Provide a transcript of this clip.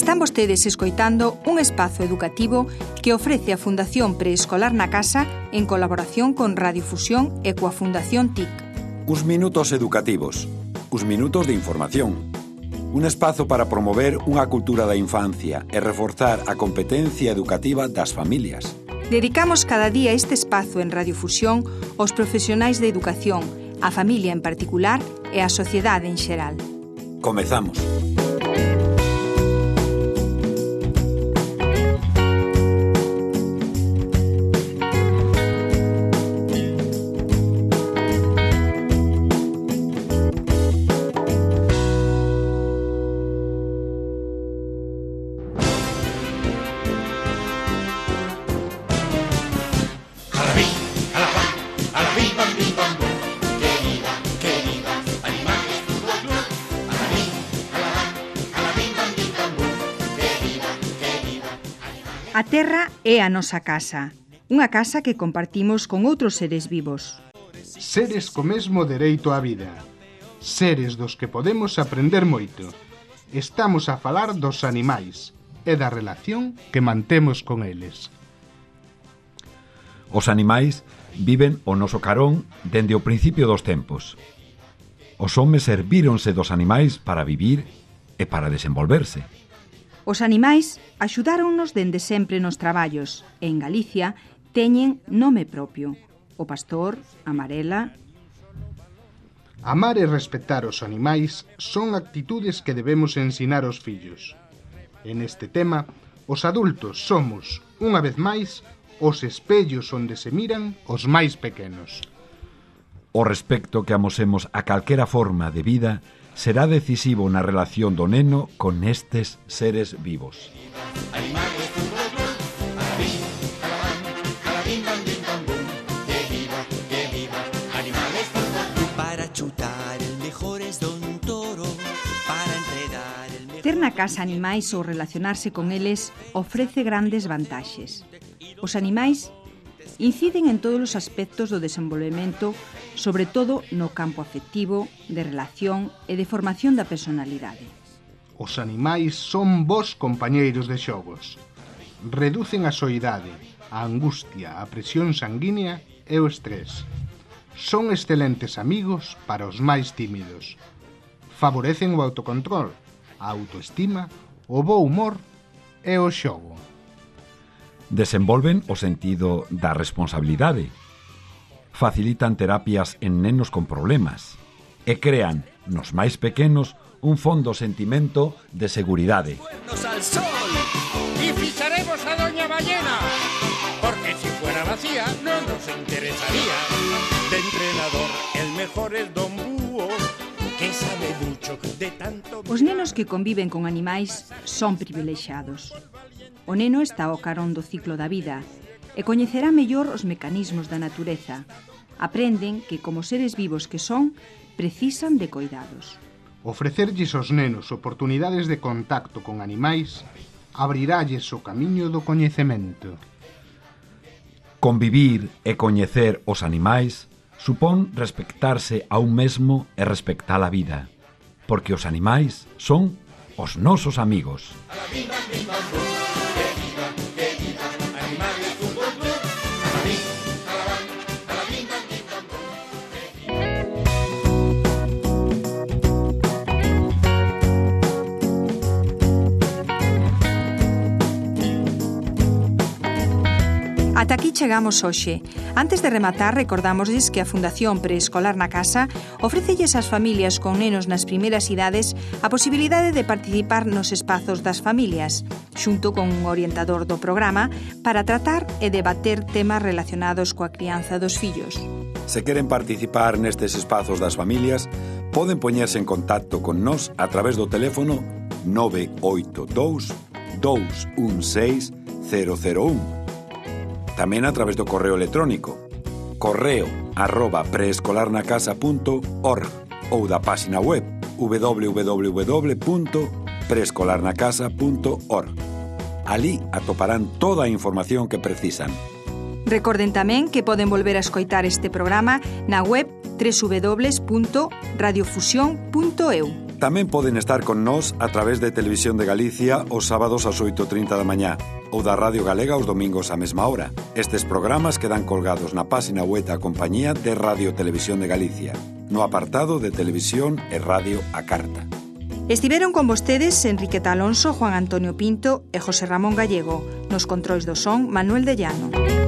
Están vostedes escoitando un espazo educativo que ofrece a Fundación Preescolar na Casa en colaboración con Radiofusión e coa Fundación TIC. Uns minutos educativos, uns minutos de información. Un espazo para promover unha cultura da infancia e reforzar a competencia educativa das familias. Dedicamos cada día este espazo en Radiofusión aos profesionais de educación, a familia en particular e a sociedade en xeral. Comezamos. A terra é a nosa casa, unha casa que compartimos con outros seres vivos. Seres co mesmo dereito á vida, seres dos que podemos aprender moito. Estamos a falar dos animais e da relación que mantemos con eles. Os animais viven o noso carón dende o principio dos tempos. Os homes servíronse dos animais para vivir e para desenvolverse. Os animais axudáronnos dende sempre nos traballos e en Galicia teñen nome propio: o pastor, a marela. Amar e respetar os animais son actitudes que debemos ensinar aos fillos. En este tema, os adultos somos, unha vez máis, os espellos onde se miran os máis pequenos. O respecto que amosemos a calquera forma de vida será decisivo na relación do neno con estes seres vivos. Ter na casa animais ou relacionarse con eles ofrece grandes vantaxes. Os animais inciden en todos os aspectos do desenvolvemento, sobre todo no campo afectivo, de relación e de formación da personalidade. Os animais son bons compañeiros de xogos. Reducen a soidade, a angustia, a presión sanguínea e o estrés. Son excelentes amigos para os máis tímidos. Favorecen o autocontrol, a autoestima, o bo humor e o xogo. Desenvolven o sentido da responsabilidade. Facilitan terapias en nenos con problemas e crean nos máis pequenos un fondo sentimento de seguridade. Y ficharemos a Doña Ballena, porque si fuera vacía no nos interesaría. De entrenador el mejor es Don Búho, que sabe mucho de tanto... Os nenos que conviven con animais son privilexiados. O neno está ao carón do ciclo da vida e coñecerá mellor os mecanismos da natureza. Aprenden que, como seres vivos que son, precisan de coidados. Ofrecerlles aos nenos oportunidades de contacto con animais abriralles o camiño do coñecemento. Convivir e coñecer os animais supón respectarse a un mesmo e respectar a vida, porque os animais son os nosos amigos. Ata aquí chegamos hoxe. Antes de rematar, recordámosles que a Fundación Preescolar na Casa ofrécelles ás familias con nenos nas primeiras idades a posibilidade de participar nos espazos das familias, xunto con un orientador do programa, para tratar e debater temas relacionados coa crianza dos fillos. Se queren participar nestes espazos das familias, poden poñerse en contacto con nós a través do teléfono 982 216 001. Tamén a través do correo electrónico correo@preescolarnacasa.org ou da páxina web www.preescolarnacasa.org. Alí atoparán toda a información que precisan. Recorden tamén que poden volver a escoitar este programa na web www.radiofusión.eu. Tamén poden estar con nós a través de Televisión de Galicia os sábados ás 8:30 da mañá ou da Radio Galega os domingos á mesma hora. Estes programas quedan colgados na páxina web da compañía de Radio Televisión de Galicia, no apartado de Televisión e Radio a Carta. Estiveron con vostedes Enriqueta Alonso, Juan Antonio Pinto e José Ramón Gallego. Nos controis do son, Manuel de Llano.